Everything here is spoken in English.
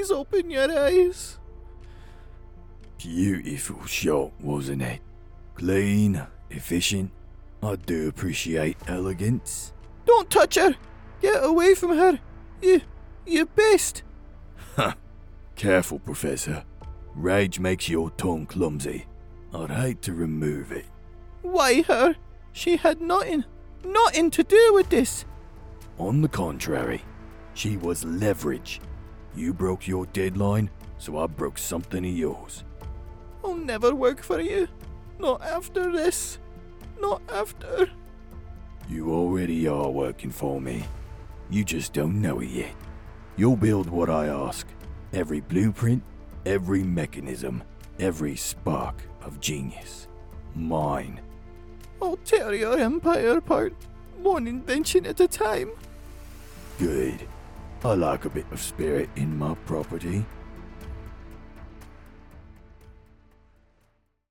Please open your eyes. Beautiful shot, wasn't it? Clean, efficient. I do appreciate elegance. Don't touch her. Get away from her. You beast. Ha! Careful, Professor. Rage makes your tongue clumsy. I'd hate to remove it. Why her? She had nothing to do with this. On the contrary, she was leverage. You broke your deadline, so I broke something of yours. I'll never work for you. Not after this. Not after. You already are working for me. You just don't know it yet. You'll build what I ask. Every blueprint, every mechanism, every spark of genius. Mine. I'll tear your empire apart, one invention at a time. Good. I like a bit of spirit in my property.